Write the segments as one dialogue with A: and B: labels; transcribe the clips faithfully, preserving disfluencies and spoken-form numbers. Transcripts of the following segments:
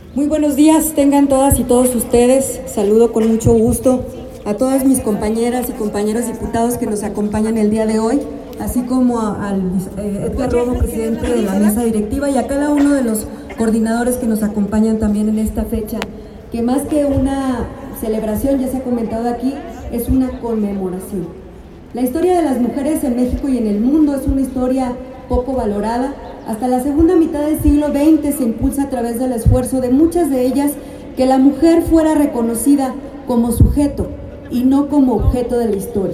A: Muy buenos días, tengan todas y todos ustedes. Saludo con mucho gusto a todas mis compañeras y compañeros diputados que nos acompañan el día de hoy, así como a, al eh, Edgar Romo, presidente de la mesa directiva, y a cada uno de los coordinadores que nos acompañan también en esta fecha, que más que una celebración, ya se ha comentado aquí, es una conmemoración. La historia de las mujeres en México y en el mundo es una historia poco valorada. Hasta la segunda mitad del siglo veinte se impulsa a través del esfuerzo de muchas de ellas que la mujer fuera reconocida como sujeto y no como objeto de la historia.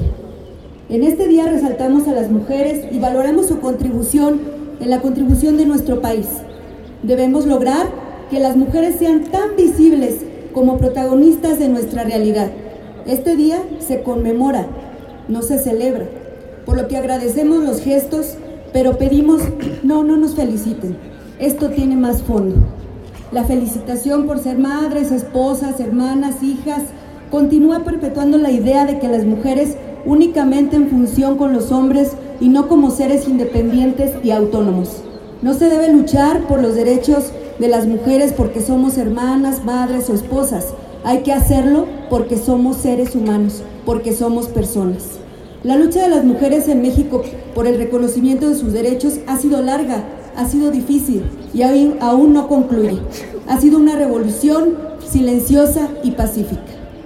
A: En este día resaltamos a las mujeres y valoramos su contribución en la contribución de nuestro país. Debemos lograr que las mujeres sean tan visibles como protagonistas de nuestra realidad. Este día se conmemora, no se celebra, por lo que agradecemos los gestos, pero pedimos, no, no nos feliciten. Esto tiene más fondo. La felicitación por ser madres, esposas, hermanas, hijas, continúa perpetuando la idea de que las mujeres únicamente en función con los hombres y no como seres independientes y autónomos. No se debe luchar por los derechos de las mujeres porque somos hermanas, madres o esposas. Hay que hacerlo porque somos seres humanos, porque somos personas. La lucha de las mujeres en México por el reconocimiento de sus derechos ha sido larga, ha sido difícil y aún, aún no concluye. Ha sido una revolución silenciosa y pacífica.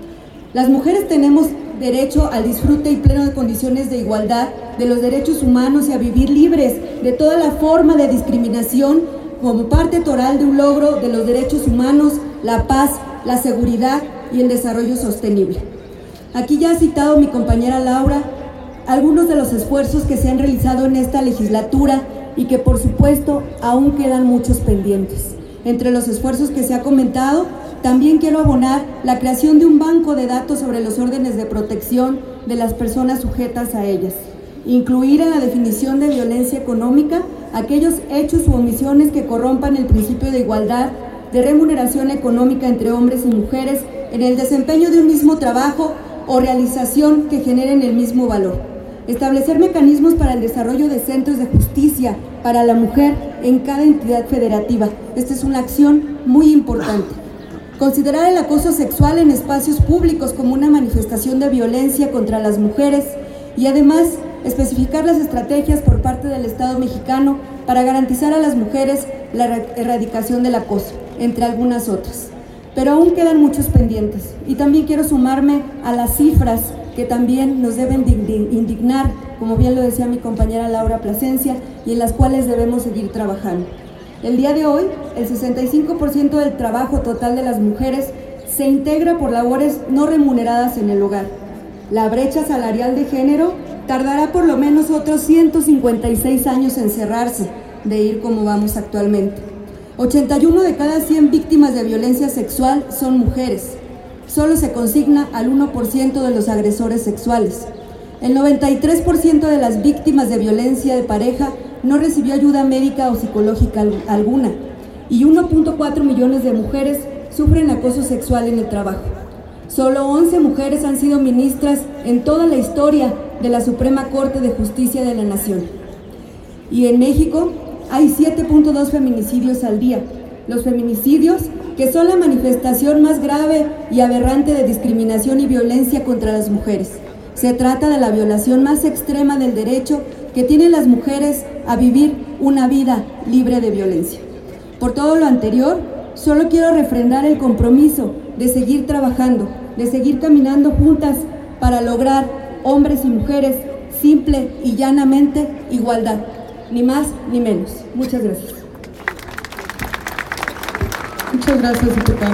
A: Las mujeres tenemos derecho al disfrute y pleno de condiciones de igualdad de los derechos humanos y a vivir libres de toda la forma de discriminación como parte total de un logro de los derechos humanos, la paz, la seguridad y el desarrollo sostenible. Aquí ya ha citado mi compañera Laura algunos de los esfuerzos que se han realizado en esta legislatura y que por supuesto aún quedan muchos pendientes. Entre los esfuerzos que se ha comentado, también quiero abonar la creación de un banco de datos sobre los órdenes de protección de las personas sujetas a ellas. Incluir en la definición de violencia económica aquellos hechos u omisiones que corrompan el principio de igualdad, de remuneración económica entre hombres y mujeres en el desempeño de un mismo trabajo o realización que generen el mismo valor. Establecer mecanismos para el desarrollo de centros de justicia para la mujer en cada entidad federativa. Esta es una acción muy importante. Considerar el acoso sexual en espacios públicos como una manifestación de violencia contra las mujeres y además especificar las estrategias por parte del Estado mexicano para garantizar a las mujeres la erradicación del acoso, entre algunas otras. Pero aún quedan muchos pendientes y también quiero sumarme a las cifras que también nos deben indignar, como bien lo decía mi compañera Laura Plasencia, y en las cuales debemos seguir trabajando. El día de hoy, el sesenta y cinco por ciento del trabajo total de las mujeres se integra por labores no remuneradas en el hogar. La brecha salarial de género tardará por lo menos otros ciento cincuenta y seis años en cerrarse, de ir como vamos actualmente. ochenta y uno de cada cien víctimas de violencia sexual son mujeres. Solo se consigna al uno por ciento de los agresores sexuales. El noventa y tres por ciento de las víctimas de violencia de pareja no recibió ayuda médica o psicológica alguna. Y uno punto cuatro millones de mujeres sufren acoso sexual en el trabajo. Solo once mujeres han sido ministras en toda la historia de la Suprema Corte de Justicia de la Nación. Y en México hay siete punto dos feminicidios al día. Los feminicidios, que son la manifestación más grave y aberrante de discriminación y violencia contra las mujeres. Se trata de la violación más extrema del derecho que tienen las mujeres a vivir una vida libre de violencia. Por todo lo anterior, solo quiero refrendar el compromiso de seguir trabajando, de seguir caminando juntas para lograr, hombres y mujeres, simple y llanamente, igualdad. Ni más ni menos. Muchas gracias.
B: Muchas gracias, diputada.